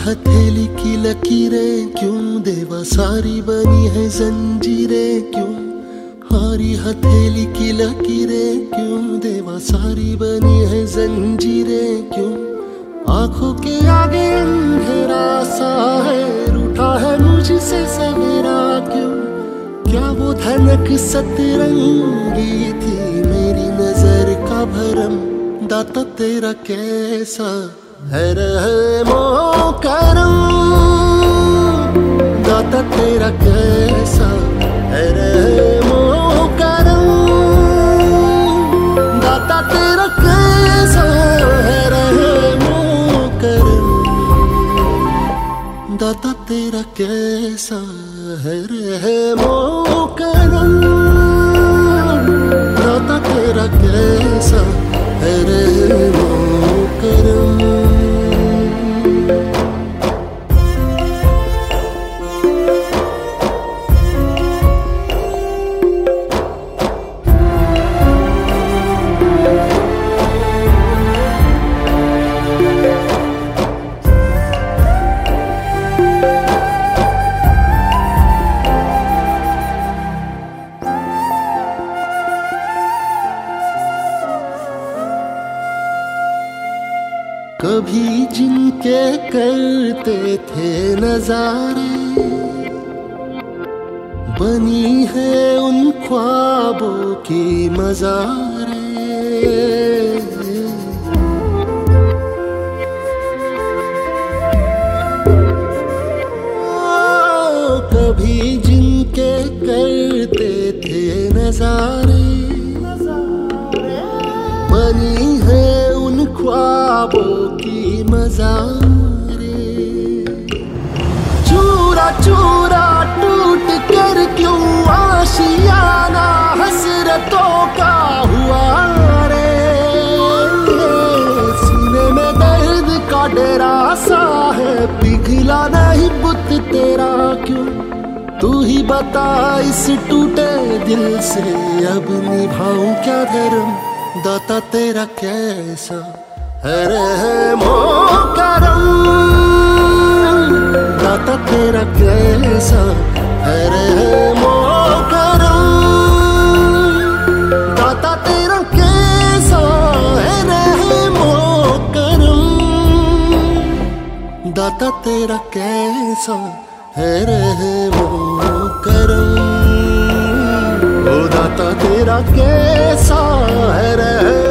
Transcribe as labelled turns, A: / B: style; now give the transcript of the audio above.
A: हथेली की लकीरें क्यों देवा सारी बनी है जंजीरें क्यों, हारी हथेली की लकीरें क्यों देवा सारी बनी है जंजीरें क्यों, आंखों के आगे अंधेरा सा है रूठा है मुझसे सवेरा क्यों, क्या वो धनक सतरंगी थी मेरी नजर का भरम, दाता तेरा कैसा है रहमो करम, दाता तेरा कैसा है रहमो करम, दाता तेरा कैसा है रहमो करम, दाता तेरा कैसा है रहमो करम, दाता तेरा कैसा है रहमो करम। कभी जिनके करते थे नजारे बनी है उन ख्वाबों की मज़ारे, कभी जिनके करते थे नजारे बनी है उन ख्वाबों की मज़ारे, चूरा चूरा टूट कर क्यों आशियाना हसरतों का हुआ रे, सीने में दर्द का डेरा सा है पिघला नहीं बुत तेरा क्यों, तू ही बता इस टूटे दिल से अब निभाऊं क्या धर्म, दाता तेरा कैसा है रहमो करम, दाता तेरा कैसा है रहमो करम, दाता तेरा कैसा है रहमो करम, दाता तेरा कैसा है रहमो करम, ओ दाता तेरा कैसा है रहमो